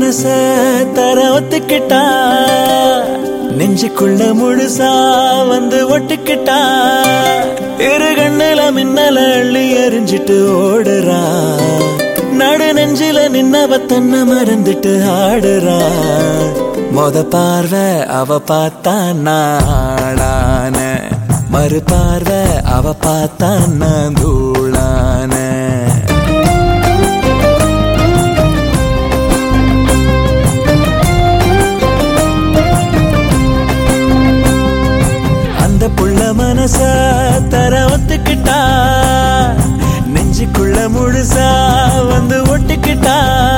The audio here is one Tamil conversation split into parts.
மனச தர ஒத்துக்கிட்டா, நெஞ்சுக்குள்ள முழுசா வந்து ஒட்டுக்கிட்டா, இரு கண்ணுல மின்னல அள்ளி எரிஞ்சிட்டு ஓடுறா, நடு நெஞ்சில நின்னவ தன்னை மறந்துட்டு ஆடுறா. மொத பார்வை அவ பார்த்தா நாளான, மறு பார்வை அவ பார்த்தா நான் தூளான. அந்த புள்ள மனச தர ஒத்துக்கிட்டா, நெஞ்சுக்குள்ள முழுசா வந்து ஒட்டுக்கிட்டா.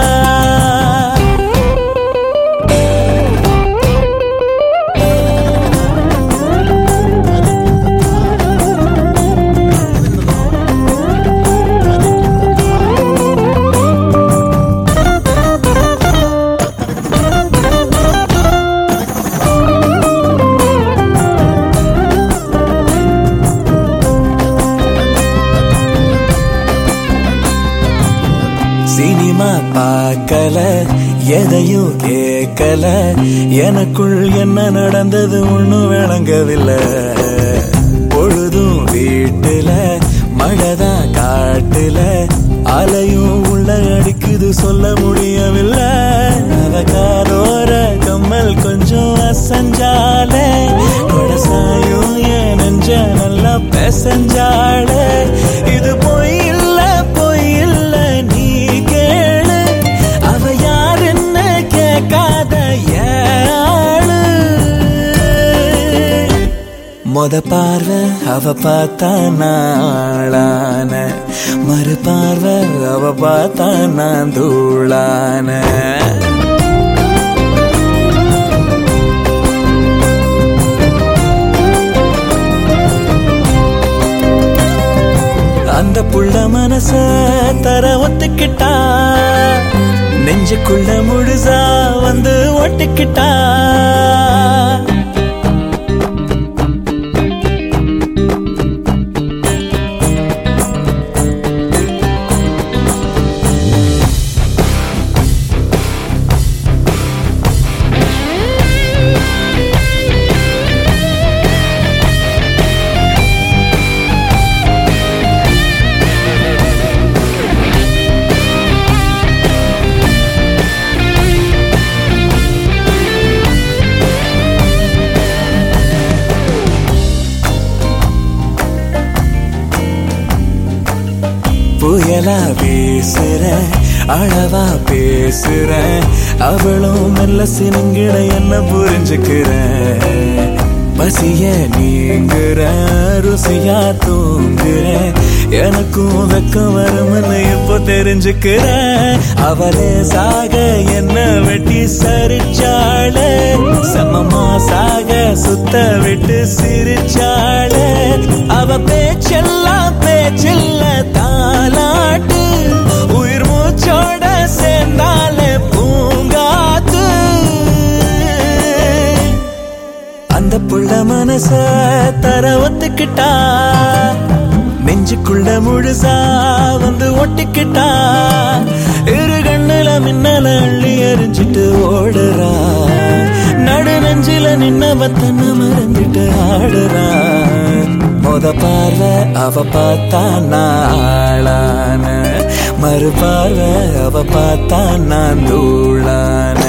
சினிமா பார்க்கல, எதையும் கேட்கல, எனக்குள் என்ன நடந்தது ஒண்ணும் விளங்கவில்லை. பொழுதும் வீட்டுல, மழைதான் காட்டுல, அலையும் உள்ள அடிக்குது சொல்ல முடியவில்லை. அவகாதோர கம்மல் கொஞ்சம் அசஞ்சாலே, கொடசாயும் என் நெஞ்ச நல்லா பெசஞ்சாலே. இது பொய் இல்ல பொய் இல்ல நீ கேளு, அவ யாருன்னு கேட்காத ஏழு. மொத பார்வை அவ பார்த்தா நாளான, மறு பார்வை அவ பார்த்தா நான் தூளான. அந்த புள்ள மனச தர ஒத்துக்கிட்டா, நெஞ்சுக்குள்ள முழுசா வந்து ஒட்டுக்கிட்டா. புயலா வீசுற, அளவா பேசுற, அவளும் மெல்ல சினுங்கிட என்ன புரிஞ்சுக்கிற. பசிய நீங்குற, ருசியா தூங்குற, எனக்கும் வெக்கம் வரும்னு இப்போ தெரிஞ்சுக்கிற. அவளே சாக என்ன வெட்டி சரிச்சாள, சமமா சாக சுத்த விட்டு சிரிச்சாள. அவ பேச்செல்லாம் பேச்சில்ல தாலாட்டு, உயிர் மூச்சோட சேர்ந்தாலே பூங்காத்து. அந்த புள்ள மனச தர ஒத்துக்கிட்டா, நெஞ்சுக்குள்ள முழுசா வந்து ஒட்டிக்கிட்டா, இரு கண்ணுல மின்னல அள்ளி எரிஞ்சிட்டு ஓடுறா, நடு நெஞ்சில நின்னவ தன்னை மறந்துட்டு ஆடுறா. மொத பார்வை அவ பார்த்தா நாளான, மறு பார்வை அவ பார்த்தா நான் தூளான.